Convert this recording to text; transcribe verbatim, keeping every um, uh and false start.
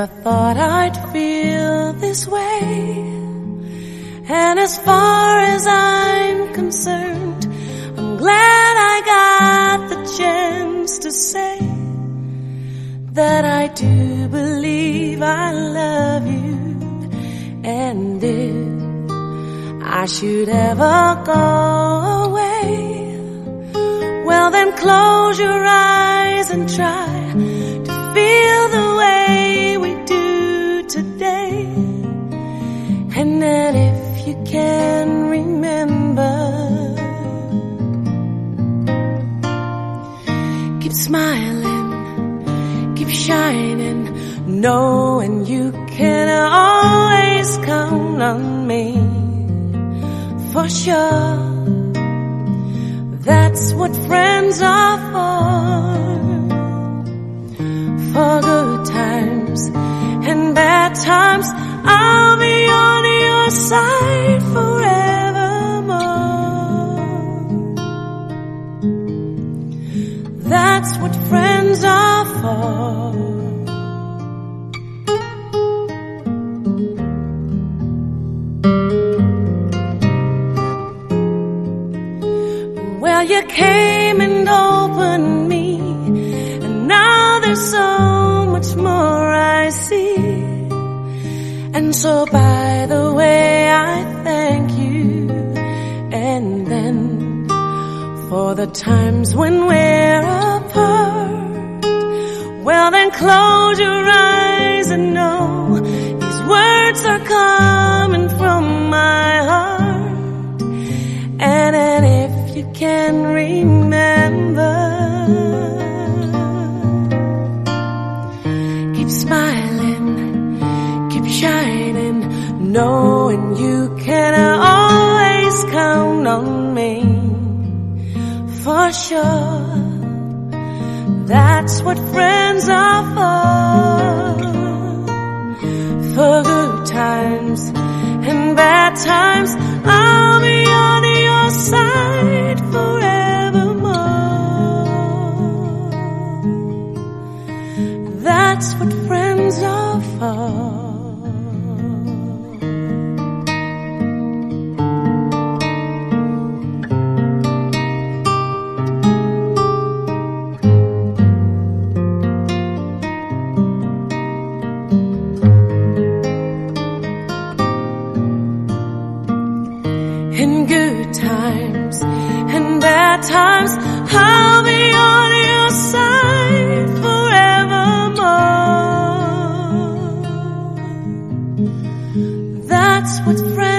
Never thought I'd feel this way. And as far as I'm concerned, I'm glad I got the chance to say that I do believe I love you. And if I should ever go away, well then close your eyes and try to feel the way we do today. And then if you can remember, keep smiling, keep shining, knowing you can always count on me. For sure, that's what friends are for. For good times and bad times, I'll be on your side forevermore. That's what friends are for. Well, you came and opened me, and now there's so much more I see. And so by the way, I thank you. And then for the times when we're apart, well then close your eyes and know these words are coming from my heart. And then if you can remember, keep smiling, keep shining, knowing you can always count on me. For sure, that's what friends are for. For good times and bad times, I'll be on your side forevermore. That's what friends are for. In good times and bad times, I'll be on your side forevermore. That's what friends